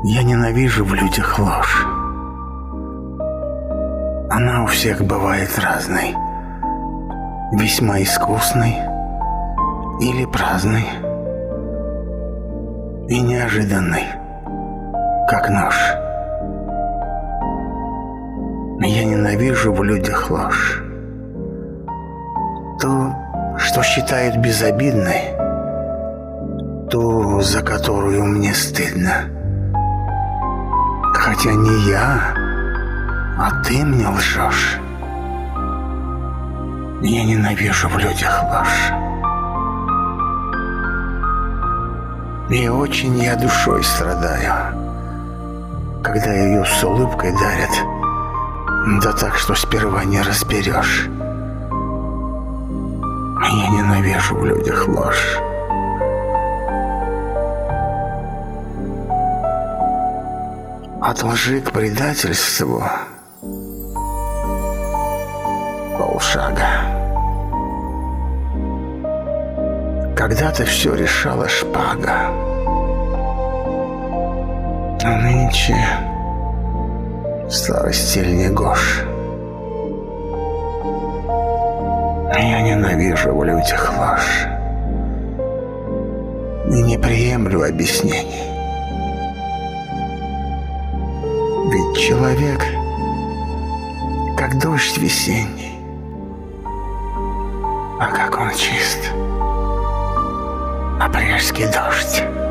Я ненавижу в людях ложь. Она у всех бывает разной. Весьма искусной или праздной. И неожиданной, как нож. Я ненавижу в людях ложь. То, что считают безобидной, ту, за которую мне стыдно. Хотя не я, а ты мне лжешь. Я ненавижу в людях ложь. И очень я душой страдаю, когда ее с улыбкой дарят, да так, что сперва не разберешь. Я ненавижу в людях ложь. От лжи к предательству полшага. Когда-то все решала шпага, а нынче старостиль негож. Я ненавижу в людях ложь и не приемлю объяснений. Ведь человек, как дождь весенний, а как он чист, апрельский дождь.